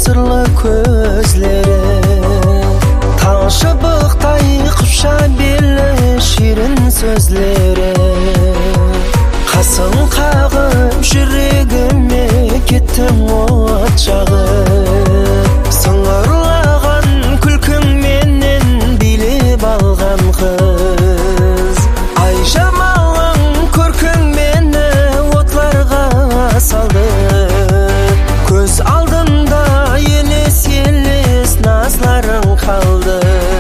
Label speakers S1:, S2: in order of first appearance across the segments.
S1: sırlı közleri Taң şыбıqтай құша белі şirin sözleri Қасың қағып жүрегіме кеттің от жағып Сыңғырлаған күлкіңменен билеп алған қыз Ай жамалың көркіңмені отларға салды Көз алдымда елес-елес назларың қалды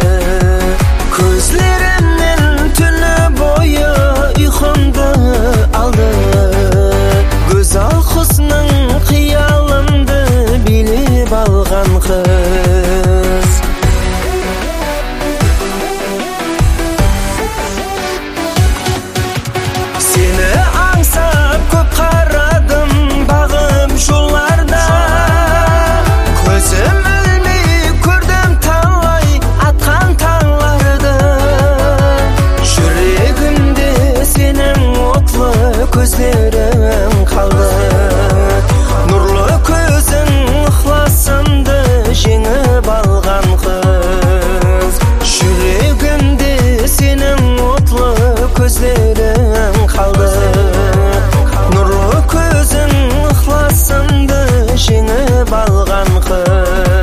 S1: Көзлерімнен түні бойы ұйқымды алды Güzel құсның қиялымды билеп алған қыз Сені аңсап көп қарадым бағым жолларда Көзім ілмей көрдім талай атқан таңларды Жүрегімде сенің отлы көздерің қалды Нұрлы көзің ықласымды жеңіп алған қыз Жүрегімде сенің отлы көздерің қалды Нұрлы көзің ықласымды жеңіп алған қыз